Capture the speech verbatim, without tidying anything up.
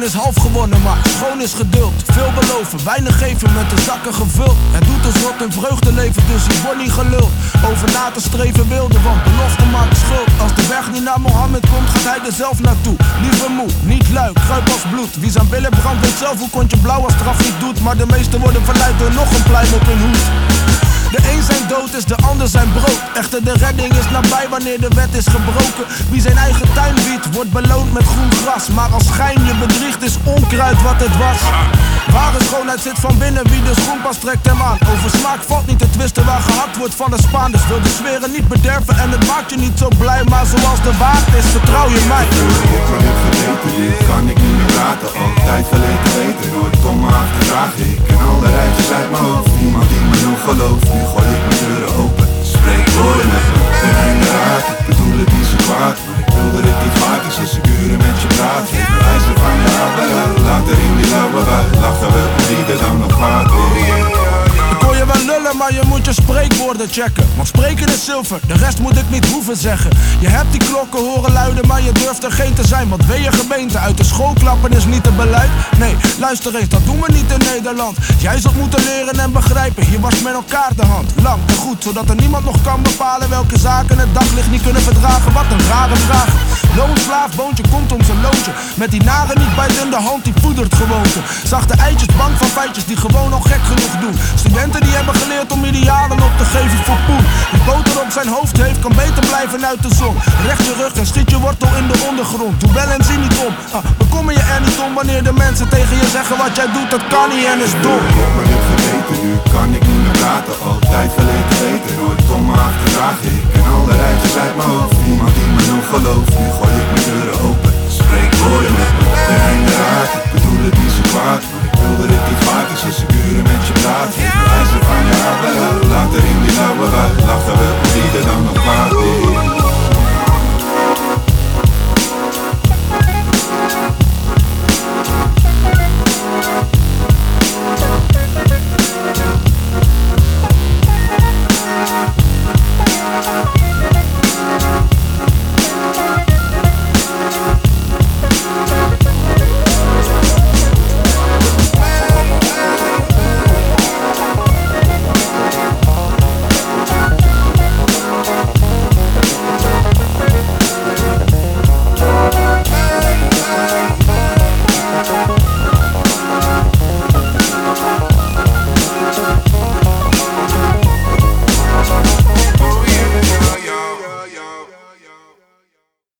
is half gewonnen, maar schoon is geduld. Veel beloven, weinig geven met de zakken gevuld. Het doet dus wat in vreugde leven, dus je wordt niet geluld. Over na te streven wilde, want belofte maakt schuld. Als de weg niet naar Mohammed komt, gaat hij er zelf naartoe. Liever moe, niet lui, kruip als bloed. Wie zijn billen brandt weet zelf hoe kontje blauw als straf niet doet. Maar de meesten worden verleid door nog een pluim op hun hoed. De een zijn dood is de ander zijn brood. Echter de redding is nabij wanneer de wet is gebroken. Wie zijn eigen tuin biedt, wordt beloond met groen gras. Maar als schijn je bedriegt is onkruid wat het was. Ware schoonheid zit van binnen, wie de schoen pas trekt hem aan. Over smaak valt niet te twisten waar gehakt wordt van de Spaan. Dus wil de sferen niet bederven en het maakt je niet zo blij. Maar zoals de waard is, vertrouw je mij. Ik kan het vergeten, nu kan ik niet meer praten. Altijd verleden weten, nooit om me af te vragen. Ik ken al de rijtjes uit mijn hoofd, niemand die me nog gelooft. Nu gooi ik mijn deuren open, spreek woorden met me. En in de raad, ik bedoel het niet zo kwaad. Maar ik wil dat het niet vaak is als ik uren met je praat. Geef me wijzen van de abela, later in die lauwe wacht. Lachen we met wie er dan nog gaat. Ik hoor je wel lullen, maar je moet je spreekwoorden checken. Want spreken is zilver, de rest moet ik niet hoeven zeggen. Je hebt die klokken horen luiden, maar je durft er geen te zijn. Want wil je gemeente uit de school klappen is niet het beleid. Nee, luister eens, dat doen we niet in Nederland. Jij zult moeten leren en begrijpen, hier wast met elkaar de hand. Lang te goed, zodat er niemand nog kan bepalen welke zaken het daglicht niet kunnen verdragen. Wat een rare vraag. Loonslaaf, boontje komt om zijn loontje. Met die naren niet bij in de hand, die poedert gewoonte. Zachte eitjes, bang van feitjes die gewoon al gek genoeg doen. Studenten die hebben geleerd om idealen op te geven voor poen. Die boter op zijn hoofd heeft, kan beter blijven uit de zon. Recht je rug en schiet je wortel in de ondergrond. Doe wel en zie niet om, ah, bekommer je er niet om. Wanneer de mensen tegen je zeggen wat jij doet, dat kan niet en is dom. Ik heb me dit vergeten, nu kan ik niet meer praten. Altijd verleden weten, nooit om me af te vragen. Ik ken al de rijtjes uit mijn hoofd, niemand die me nog gelooft. Nu gooi ik mijn deuren open, spreek woorden met me. En in de raad, ik bedoel het niet zo kwaad, maar ik wil dat het niet